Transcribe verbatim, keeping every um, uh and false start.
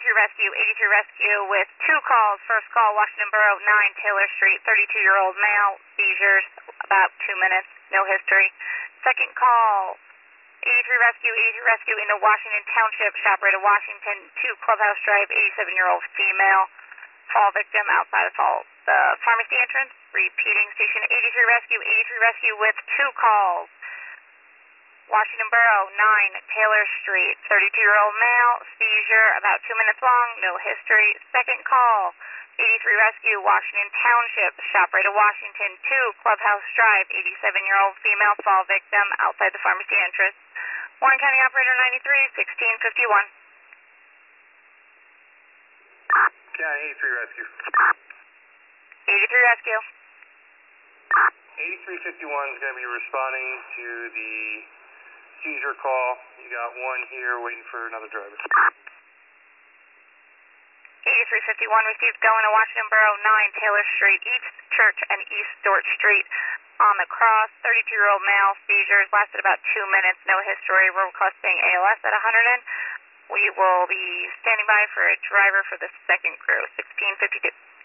eighty-three Rescue, eighty-three Rescue with two calls. First call, Washington Borough, nine Taylor Street, thirty-two-year-old male, seizures, about two minutes, no history. Second call, eighty-three Rescue, eighty-three Rescue into Washington Township, ShopRite of Washington, two Clubhouse Drive, eighty-seven-year-old female, fall victim outside of fall, the pharmacy entrance. Repeating, station eighty-three Rescue, eighty-three Rescue with two calls. Washington Borough, nine Taylor Street, thirty-two-year-old male, seizure, about two minutes long, no history. Second call, eighty-three Rescue, Washington Township, ShopRite of Washington, two Clubhouse Drive, eighty-seven-year-old female, fall victim outside the pharmacy entrance. Warren County Operator ninety-three, sixteen fifty-one. County eighty-three Rescue. eighty-three Rescue. eighty-three fifty-one is going to be responding to the seizure call. You got one here waiting for another driver. eighty-three fifty-one received going to Washington Borough, nine Taylor Street, East Church and East Dort Street. On the cross, thirty-two-year-old male, seizures, lasted about two minutes, no history. We're requesting A L S at one hundred in. We will be standing by for a driver for the second crew, sixteen fifty-two.